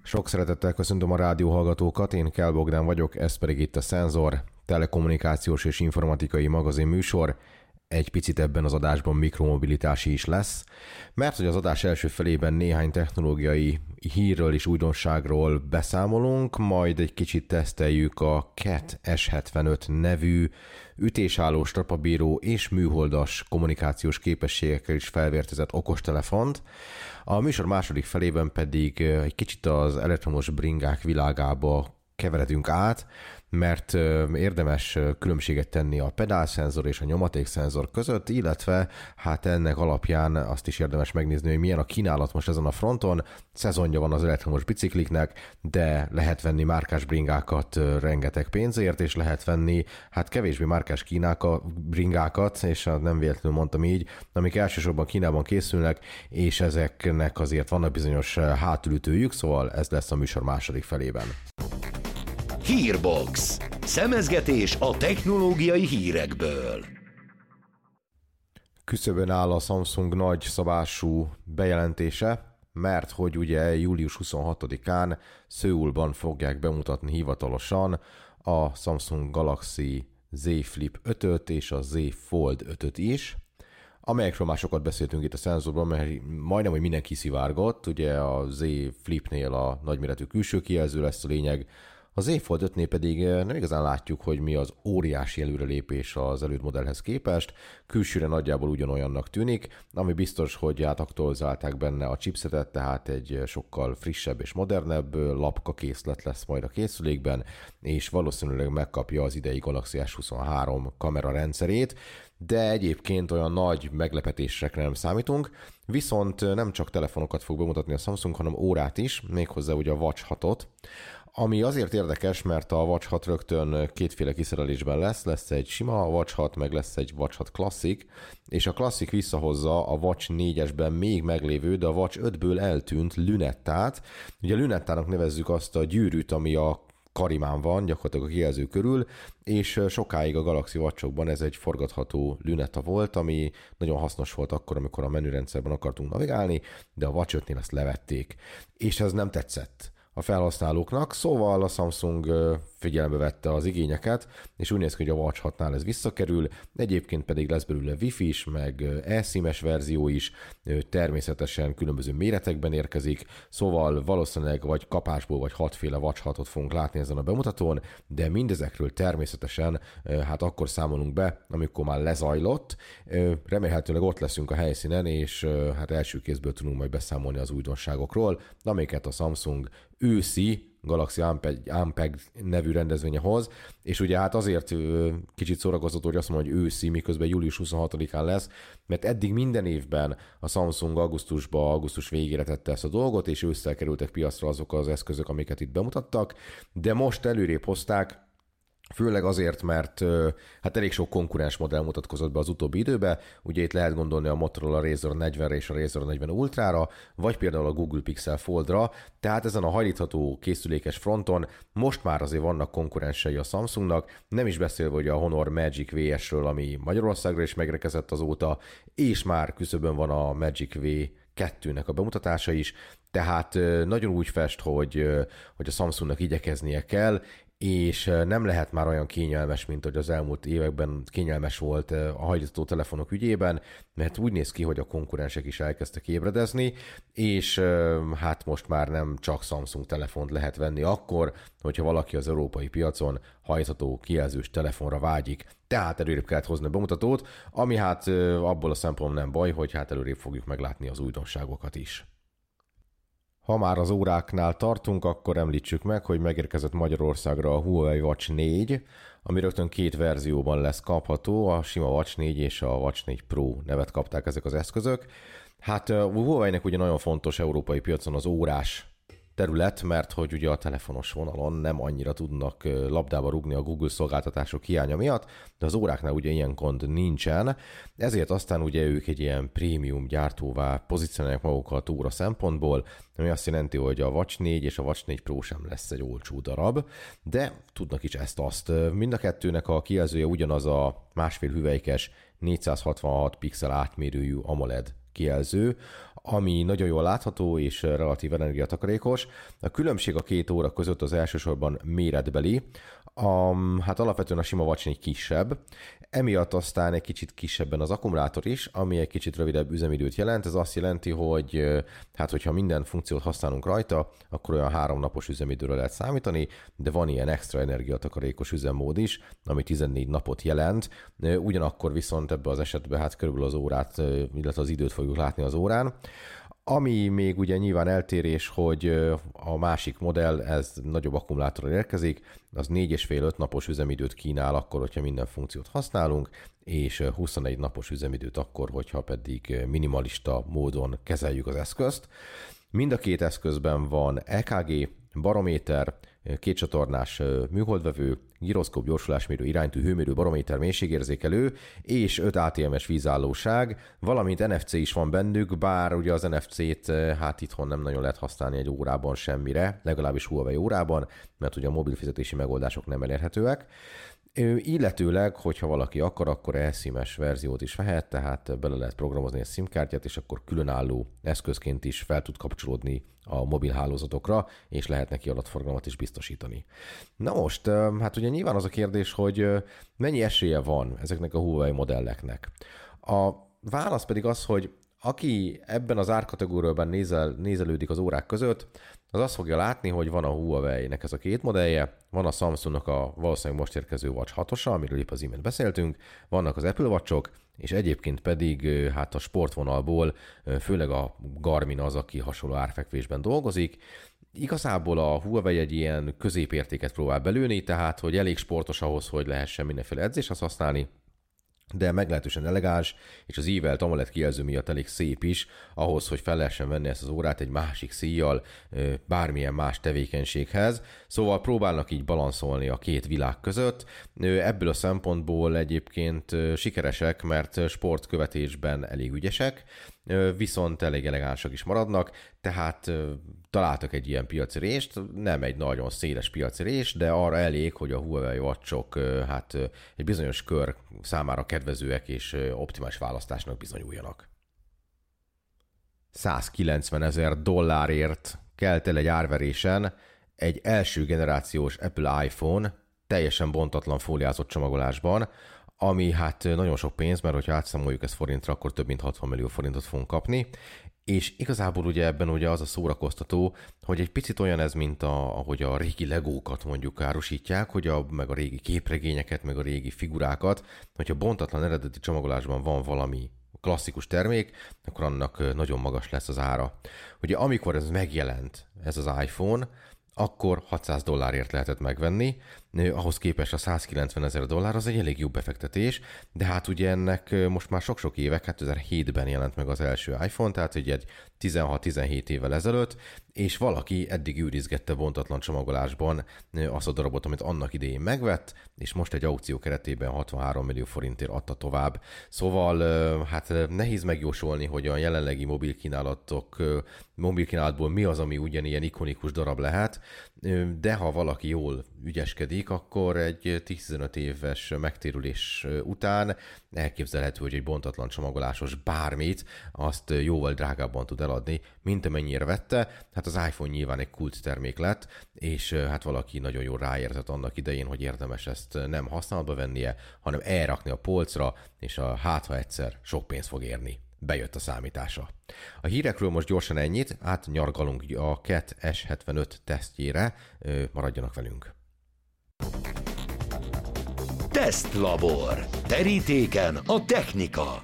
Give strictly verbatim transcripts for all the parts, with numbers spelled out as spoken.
Sok szeretettel köszöntöm a rádióhallgatókat, én Kell Bogdán vagyok, ez pedig itt a Szenzor, telekommunikációs és informatikai magazin műsor. Egy picit ebben az adásban mikromobilitási is lesz, mert hogy az adás első felében néhány technológiai hírről és újdonságról beszámolunk, majd egy kicsit teszteljük a Cat S hetvenöt nevű ütésálló, strapabíró és műholdas kommunikációs képességekkel is felvértezett okostelefont. A műsor második felében pedig egy kicsit az elektromos bringák világába keveredünk át, mert érdemes különbséget tenni a pedálszenzor és a nyomatékszenzor között, illetve hát ennek alapján azt is érdemes megnézni, hogy milyen a kínálat most ezen a fronton. Szezonja van az elektromos bicikliknek, de lehet venni márkás bringákat rengeteg pénzért, és lehet venni hát kevésbé márkás kínáka, bringákat, és nem véletlenül mondtam így, amik elsősorban Kínában készülnek, és ezeknek azért vannak bizonyos hátulütőjük, szóval ez lesz a műsor második felében. Hírbox. Szemezgetés a technológiai hírekből. Küszöbön áll a Samsung nagy szabású bejelentése, mert hogy ugye július huszonhatodikán Szöulban fogják bemutatni hivatalosan a Samsung Galaxy Z Flip ötöt és a Z Fold ötöt is, amelyekről már sokat beszéltünk itt a Szenzorban, mert majdnem, hogy minden kiszivárgott, ugye a Z Flipnél a nagyméretű külső kijelző lesz a lényeg, a Z Fold ötnél pedig nem igazán látjuk, hogy mi az óriási előrelépés az előtt modellhez képest. Külsőre nagyjából ugyanolyannak tűnik, ami biztos, hogy átaktualizálták benne a chipsetet, tehát egy sokkal frissebb és modernebb lapkakészlet lesz majd a készülékben, és valószínűleg megkapja az idei Galaxy S huszonhárom kamerarendszerét, de egyébként olyan nagy meglepetésekre nem számítunk, viszont nem csak telefonokat fog bemutatni a Samsung, hanem órát is, méghozzá ugye a Watch hatot, ami azért érdekes, mert a Watch hat rögtön kétféle kiszerelésben lesz, lesz egy sima Watch hat, meg lesz egy Watch hat Classic, és a Classic visszahozza a Watch négyesben még meglévő, de a Watch ötből eltűnt Lunettát. Ugye a Lunettának nevezzük azt a gyűrűt, ami a karimán van, gyakorlatilag a kijelző körül, és sokáig a Galaxy Watchokban ez egy forgatható Lunetta volt, ami nagyon hasznos volt akkor, amikor a menürendszerben akartunk navigálni, de a Watch ötnél ezt levették, és ez nem tetszett a felhasználóknak, szóval a Samsung figyelembe vette az igényeket, és úgy néz ki, hogy a Watch hatnál ez visszakerül, egyébként pedig lesz belőle Wi-Fi is, meg eSIM-es verzió is, természetesen különböző méretekben érkezik, szóval valószínűleg vagy kapásból, vagy hatféle Watch hatot fogunk látni ezen a bemutatón, de mindezekről természetesen hát akkor számolunk be, amikor már lezajlott, remélhetőleg ott leszünk a helyszínen, és hát első kézből tudunk majd beszámolni az újdonságokról, amiket a Samsung őszi Galaxy Unpacked nevű rendezvénye hoz, és ugye hát azért kicsit szórakoztató, hogy azt mondom, hogy őszi, miközben július huszonhatodikán lesz, mert eddig minden évben a Samsung augusztusba, augusztus végére tette ezt a dolgot, és ősszel kerültek piacra azok az eszközök, amiket itt bemutattak, de most előrébb hozták, főleg azért, mert hát elég sok konkurens modell mutatkozott be az utóbbi időben, ugye itt lehet gondolni a Motorola Razr negyvenre és a Razr negyven Ultrára, vagy például a Google Pixel Foldra, tehát ezen a hajlítható készülékes fronton most már azért vannak konkurensei a Samsungnak, nem is beszélve hogy a Honor Magic vé es-ről, ami Magyarországra is megrekezett azóta, és már küszöbön van a Magic V kettőnek a bemutatása is, tehát nagyon úgy fest, hogy, hogy a Samsungnak igyekeznie kell, és nem lehet már olyan kényelmes, mint hogy az elmúlt években kényelmes volt a hajlítható telefonok ügyében, mert úgy néz ki, hogy a konkurensek is elkezdtek ébredezni, és hát most már nem csak Samsung telefont lehet venni akkor, hogyha valaki az európai piacon hajlítható kijelzős telefonra vágyik. Tehát előrébb kellett hozni a bemutatót, ami hát abból a szempontból nem baj, hogy hát előrébb fogjuk meglátni az újdonságokat is. Ha már az óráknál tartunk, akkor említsük meg, hogy megérkezett Magyarországra a Huawei Watch négy, ami rögtön két verzióban lesz kapható, a sima Watch négy és a Watch négy Pro nevet kapták ezek az eszközök. Hát a Huawei-nek ugye nagyon fontos európai piacon az órás terület, mert hogy ugye a telefonos vonalon nem annyira tudnak labdába rúgni a Google szolgáltatások hiánya miatt, de az óráknál ugye ilyen gond nincsen, ezért aztán ugye ők egy ilyen prémium gyártóvá pozícionálják magukat óra szempontból, ami azt jelenti, hogy a Watch négy és a Watch négy Pro sem lesz egy olcsó darab, de tudnak is ezt-azt. Mind a kettőnek a kijelzője ugyanaz a másfél hüvelykes négyszázhatvanhat pixel átmérőjű AMOLED kijelző, ami nagyon jól látható és relatív energiatakarékos. A különbség a két óra között az elsősorban méretbeli, a, hát alapvetően a sima vacsony kisebb, emiatt aztán egy kicsit kisebben az akkumulátor is, ami egy kicsit rövidebb üzemidőt jelent. Ez azt jelenti, hogy hát hogyha minden funkciót használunk rajta, akkor olyan három napos üzemidőre lehet számítani, de van ilyen extra energiatakarékos üzemmód is, ami tizennégy napot jelent. Ugyanakkor viszont ebben az esetben hát körülbelül az órát, illetve az időt fogjuk látni az órán. Ami még ugye nyilván eltérés, hogy a másik modell, ez nagyobb akkumulátorral érkezik, az négy és fél öt napos üzemidőt kínál akkor, hogyha minden funkciót használunk, és huszonegy napos üzemidőt akkor, hogyha pedig minimalista módon kezeljük az eszközt. Mind a két eszközben van é ká gé, barométer, kétcsatornás műholdvevő, gyroszkóp, gyorsulásmérő, iránytű, hőmérő, barométer, mélységérzékelő és öt á té em-es vízállóság, valamint en ef cé is van bennük, bár ugye az en ef cét hát itthon nem nagyon lehet használni egy órában semmire, legalábbis Huawei órában, mert ugye a mobil fizetési megoldások nem elérhetőek. Illetőleg, hogyha valaki akar, akkor eSIM-es verziót is vehet, tehát bele lehet programozni egy SIM-kártyát, és akkor különálló eszközként is fel tud kapcsolódni a mobil hálózatokra, és lehet neki adatforgalmat is biztosítani. Na most, hát ugye nyilván az a kérdés, hogy mennyi esélye van ezeknek a Huawei modelleknek. A válasz pedig az, hogy aki ebben az árkategóriában nézel, nézelődik az órák között, az azt fogja látni, hogy van a Huawei-nek ez a két modellje, van a Samsungnak a valószínűleg most érkező Watch hatosa, amiről épp az imént beszéltünk, vannak az Apple Watchok, és egyébként pedig hát a sportvonalból főleg a Garmin az, aki hasonló árfekvésben dolgozik. Igazából a Huawei egy ilyen középértéket próbál belőni, tehát hogy elég sportos ahhoz, hogy lehessen mindenféle edzéshez használni, de meglehetősen elegáns, és az ívelt AMOLED kijelző miatt elég szép is, ahhoz, hogy fel lehessen venni ezt az órát egy másik szíjjal, bármilyen más tevékenységhez. Szóval próbálnak így balanszolni a két világ között. Ebből a szempontból egyébként sikeresek, mert sportkövetésben elég ügyesek, viszont elég elegánsak is maradnak, tehát találtak egy ilyen piaci rést, nem egy nagyon széles piaci rés, de arra elég, hogy a Huawei Watchok hát egy bizonyos kör számára kedvezőek és optimális választásnak bizonyuljanak. százkilencven ezer dollárért kelt el egy árverésen egy első generációs Apple iPhone teljesen bontatlan fóliázott csomagolásban, ami hát nagyon sok pénz, mert hogyha átszámoljuk ezt forintra, akkor több mint hatvan millió forintot fogunk kapni, és igazából ugye ebben ugye az a szórakoztató, hogy egy picit olyan ez, mint a, ahogy a régi legókat mondjuk árusítják, hogy a, meg a régi képregényeket, meg a régi figurákat, hogyha bontatlan eredeti csomagolásban van valami klasszikus termék, akkor annak nagyon magas lesz az ára. Ugye amikor ez megjelent, ez az iPhone, akkor hatszáz dollárért lehetett megvenni, ahhoz képest a százkilencven ezer dollár az egy elég jó befektetés, de hát ugye ennek most már sok-sok éve, kétezer-hétben jelent meg az első iPhone, tehát ugye egy tizenhat-tizenhét évvel ezelőtt, és valaki eddig őrizgette bontatlan csomagolásban azt a darabot, amit annak idején megvett, és most egy aukció keretében hatvanhárom millió forintért adta tovább. Szóval hát nehéz megjósolni, hogy a jelenlegi mobilkínálatok, mobilkínálatból mi az, ami ugyanilyen ikonikus darab lehet, de ha valaki jól ügyeskedik, akkor egy tíz-tizenöt éves megtérülés után elképzelhető, hogy egy bontatlan csomagolásos bármit azt jóval drágábban tud eladni, mint amennyire vette. Hát az iPhone nyilván egy kult termék lett, és hát valaki nagyon jól ráértett annak idején, hogy érdemes ezt nem használatba vennie, hanem elrakni a polcra, és a hát ha egyszer sok pénzt fog érni. Bejött a számítása. A hírekről most gyorsan ennyit, átnyargalunk a Cat S hetvenöt tesztjére, maradjanak velünk. Tesztlabor. Terítéken a technika.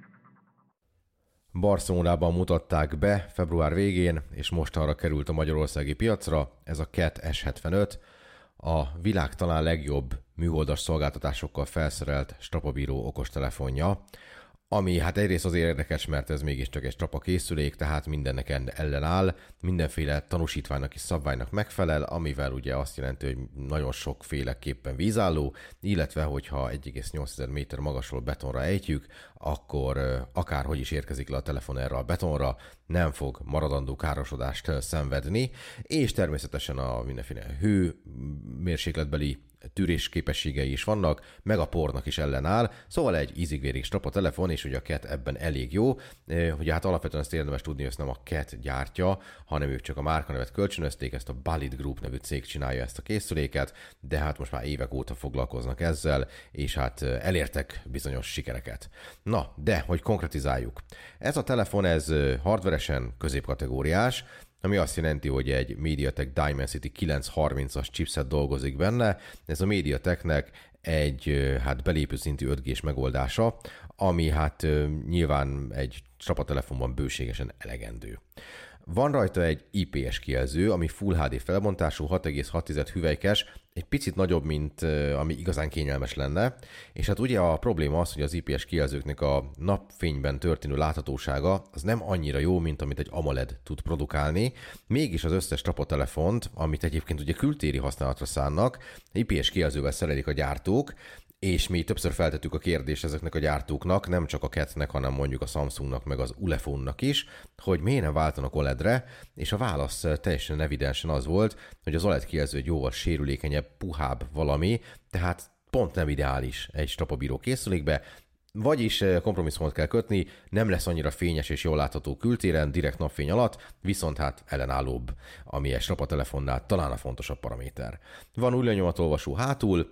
Barcelonában mutatták be február végén, és mostanra került a magyarországi piacra, ez a Cat S hetvenöt, a világ talán legjobb műholdas szolgáltatásokkal felszerelt strapabíró okostelefonja, ami hát egyrészt azért érdekes, mert ez mégiscsak egy strapa készülék, tehát mindennek ellenáll, mindenféle tanúsítványnak és szabványnak megfelel, amivel ugye azt jelenti, hogy nagyon sokféleképpen vízálló, illetve hogyha egy egész nyolc méter magasról betonra ejtjük, akkor akárhogy is érkezik le a telefon erre a betonra, nem fog maradandó károsodást szenvedni, és természetesen a mindenféle hőmérsékletbeli tűrés képességei is vannak, meg a pornak is ellenáll, szóval egy ízig-vérig strapa telefon, és ugye a Cat ebben elég jó. Ugye hát alapvetően ezt érdemes tudni, hogy ezt nem a Cat gyártja, hanem ők csak a márkanevet kölcsönözték, ezt a Balid Group nevű cég csinálja ezt a készüléket, de hát most már évek óta foglalkoznak ezzel, és hát elértek bizonyos sikereket. Na, de hogy konkretizáljuk. Ez a telefon, ez hardveresen középkategóriás, ami azt jelenti, hogy egy MediaTek Dimensity kilencszázharmincas chipset dolgozik benne. Ez a MediaTeknek egy hát belépő szintű öt G-s megoldása, ami hát nyilván egy csapatelefonban bőségesen elegendő. Van rajta egy I P S kijelző, ami Full há dé felbontású, hat egész hat hüvelykes, egy picit nagyobb, mint ami igazán kényelmes lenne, és hát ugye a probléma az, hogy az I P S kijelzőknek a napfényben történő láthatósága az nem annyira jó, mint amit egy AMOLED tud produkálni, mégis az összes csapatelefont, amit egyébként ugye kültéri használatra szánnak, I P S kijelzővel szerelik a gyártók, és mi többször feltettük a kérdést ezeknek a gyártóknak, nem csak a Catnek, hanem mondjuk a Samsungnak, meg az Ulefone-nak is, hogy miért nem váltanak o el e dre, és a válasz teljesen evidensen az volt, hogy az o el e dé kijelző egy jóval sérülékenyebb, puhább valami, tehát pont nem ideális egy strapabíró készülékbe, vagyis kompromisszumot kell kötni, nem lesz annyira fényes és jól látható kültéren, direkt napfény alatt, viszont hát ellenállóbb, ami egy strapatelefonnál talán a fontosabb paraméter. Van új lenyomatolvasó hátul,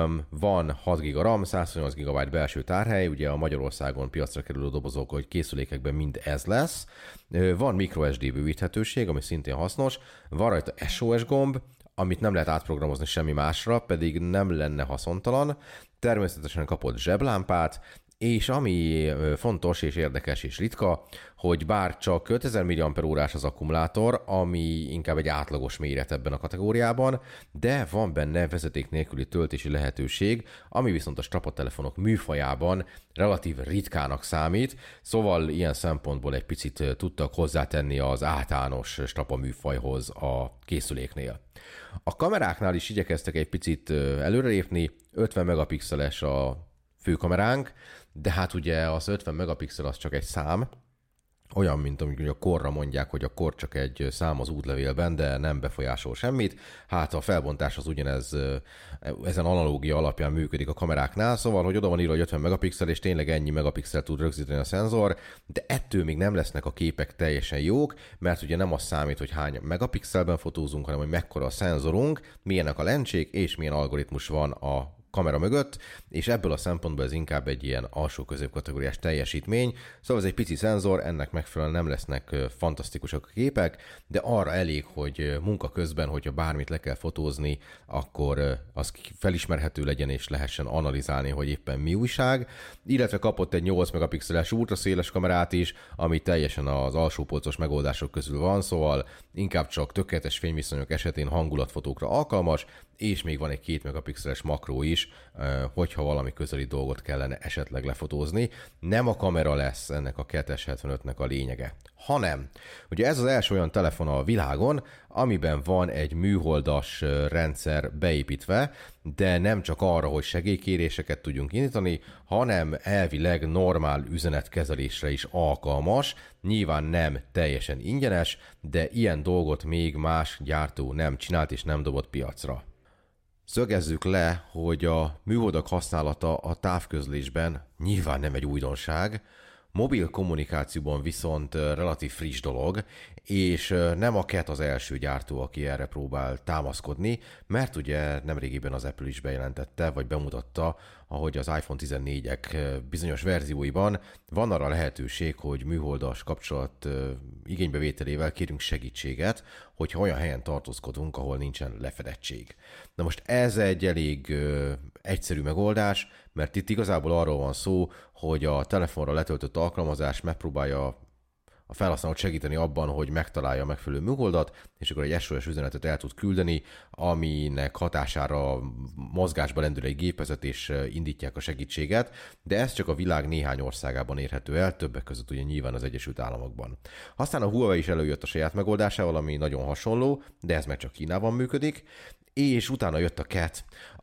van hat giga RAM, százhuszonnyolc gigabyte belső tárhely, ugye a Magyarországon piacra kerülő dobozok, hogy készülékekben mind ez lesz. Van microSD bővíthetőség, ami szintén hasznos, van rajta es o es gomb, amit nem lehet átprogramozni semmi másra, pedig nem lenne haszontalan. Természetesen kapott zseblámpát, és ami fontos és érdekes és ritka, hogy bár csak ötezer milliampere-órás az akkumulátor, ami inkább egy átlagos méret ebben a kategóriában, de van benne vezeték nélküli töltési lehetőség, ami viszont a strapatelefonok műfajában relatív ritkának számít, szóval ilyen szempontból egy picit tudtak hozzátenni az általános strapa műfajhoz a készüléknél. A kameráknál is igyekeztek egy picit előrelépni, ötven megapixeles a főkameránk, de hát ugye az ötven megapixel az csak egy szám, olyan, mint amikor a korra mondják, hogy a kor csak egy szám az útlevélben, de nem befolyásol semmit. Hát a felbontás az ugyanez, ezen analógia alapján működik a kameráknál, szóval, hogy oda van írva, hogy ötven megapixel, és tényleg ennyi megapixel tud rögzíteni a szenzor, de ettől még nem lesznek a képek teljesen jók, mert ugye nem az számít, hogy hány megapixelben fotózunk, hanem hogy mekkora a szenzorunk, milyenek a lencsék, és milyen algoritmus van a kamera mögött, és ebből a szempontból ez inkább egy ilyen alsó középkategóriás teljesítmény, szóval ez egy pici szenzor, ennek megfelelően nem lesznek fantasztikusak a képek, de arra elég, hogy munka közben, hogyha bármit le kell fotózni, akkor az felismerhető legyen és lehessen analizálni, hogy éppen mi újság, illetve kapott egy nyolc megapixeles ultraszéles kamerát is, ami teljesen az alsópolcos megoldások közül van, szóval inkább csak tökéletes fényviszonyok esetén hangulatfotókra alkalmas, és még van egy két megapixeles makró is, hogyha valami közeli dolgot kellene esetleg lefotózni. Nem a kamera lesz ennek a kettes hetvenötnek a lényege, hanem ugye ez az első olyan telefon a világon, amiben van egy műholdas rendszer beépítve, de nem csak arra, hogy segélykéréseket tudjunk indítani, hanem elvileg normál üzenetkezelésre is alkalmas, nyilván nem teljesen ingyenes, de ilyen dolgot még más gyártó nem csinált és nem dobott piacra. Szögezzük le, hogy a műholdak használata a távközlésben nyilván nem egy újdonság, mobil kommunikációban viszont relatív friss dolog, és nem a Cat az első gyártó, aki erre próbál támaszkodni, mert ugye nemrégiben az Apple is bejelentette, vagy bemutatta, ahogy az iPhone tizennégyek bizonyos verzióiban van arra lehetőség, hogy műholdas kapcsolat igénybevételével kérünk segítséget, hogyha olyan helyen tartózkodunk, ahol nincsen lefedettség. Na most ez egy elég ö, egyszerű megoldás, mert itt igazából arról van szó, hogy a telefonra letöltött alkalmazás megpróbálja a felhasználót segíteni abban, hogy megtalálja a megfelelő műholdat, és akkor egy es o es üzenetet el tud küldeni, aminek hatására mozgásba lendül egy gépezet, és indítják a segítséget, de ez csak a világ néhány országában érhető el, többek között ugye nyilván az Egyesült Államokban. Aztán a Huawei is előjött a saját megoldásával, ami nagyon hasonló, de ez meg csak Kínában működik, és utána jött a Cat,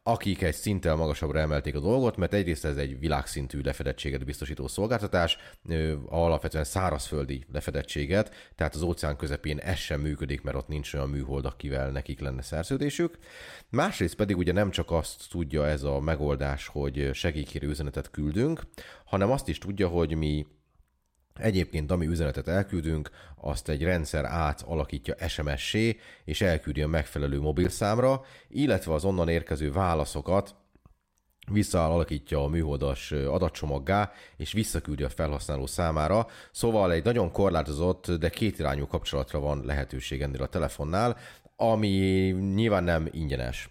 akik egy szinttel magasabbra emelték a dolgot, mert egyrészt ez egy világszintű lefedettséget biztosító szolgáltatás, alapvetően szárazföldi lefedettséget, tehát az óceán közepén ez sem működik, mert ott nincs olyan műhold, akivel nekik lenne szerződésük. Másrészt pedig ugye nem csak azt tudja ez a megoldás, hogy segélykérő üzenetet küldünk, hanem azt is tudja, hogy mi egyébként, ami üzenetet elküldünk, azt egy rendszer átalakítja es em es-sé, és elküldi a megfelelő mobilszámra, illetve az onnan érkező válaszokat visszaalakítja a műholdas adatcsomaggá, és visszaküldi a felhasználó számára. Szóval egy nagyon korlátozott, de kétirányú kapcsolatra van lehetőség ennél a telefonnál, ami nyilván nem ingyenes.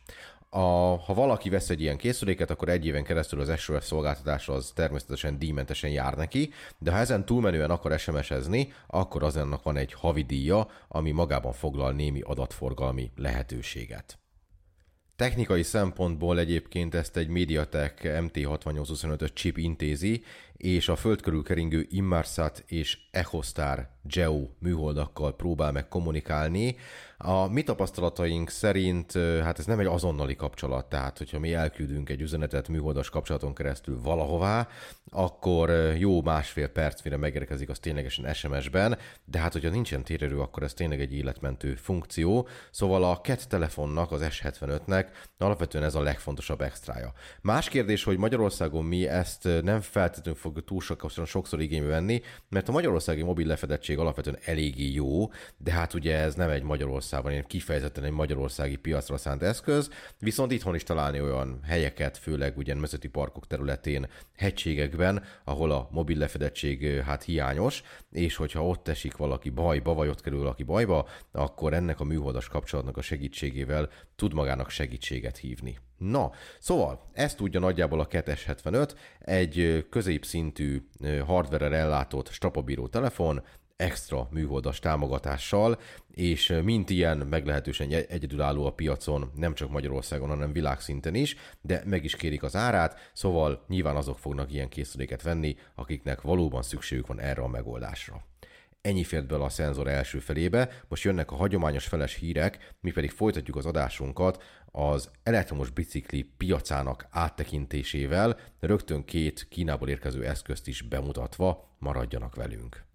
A, ha valaki vesz egy ilyen készüléket, akkor egy éven keresztül az es o es szolgáltatás az természetesen díjmentesen jár neki, de ha ezen túlmenően akar es em es-ezni, akkor az ennek van egy havidíja, ami magában foglal némi adatforgalmi lehetőséget. Technikai szempontból egyébként ezt egy MediaTek em té hatvannyolcszázhuszonötös chip intézi, és a föld körül keringő Inmarsat és Echostar Geo műholdakkal próbál meg kommunikálni. A mi tapasztalataink szerint hát ez nem egy azonnali kapcsolat, tehát hogyha mi elküldünk egy üzenetet műholdas kapcsolaton keresztül valahová, akkor jó másfél perc, mire megérkezik az ténylegesen es em es-ben, de hát hogyha nincsen térerő, akkor ez tényleg egy életmentő funkció. Szóval a cat telefonnak, az es hetvenötnek alapvetően ez a legfontosabb extrája. Más kérdés, hogy Magyarországon mi ezt nem feltétlenül fog túl sokszor igénybe venni, mert a magyarországi mobil lefedettség alapvetően eléggé jó, de hát ugye ez nem egy Magyarországon, hanem kifejezetten egy magyarországi piacra szánt eszköz, viszont itthon is találni olyan helyeket, főleg ugye nemzeti parkok területén, hegységekben, ahol a mobil lefedettség hát hiányos, és hogyha ott esik valaki bajba, vagy ott kerül valaki bajba, akkor ennek a műholdas kapcsolatnak a segítségével tud magának segítséget hívni. Na, szóval ezt tudja nagyjából a cat es hetvenöt, egy középszintű hardware-rel ellátott strapabíró telefon, extra műholdas támogatással, és mint ilyen meglehetősen egyedülálló a piacon, nem csak Magyarországon, hanem világszinten is, de meg is kérik az árát, szóval nyilván azok fognak ilyen készüléket venni, akiknek valóban szükségük van erre a megoldásra. Ennyi fért bele a szenzor első felébe, most jönnek a hagyományos feles hírek, mi pedig folytatjuk az adásunkat az elektromos bicikli piacának áttekintésével, rögtön két Kínából érkező eszközt is bemutatva, maradjanak velünk.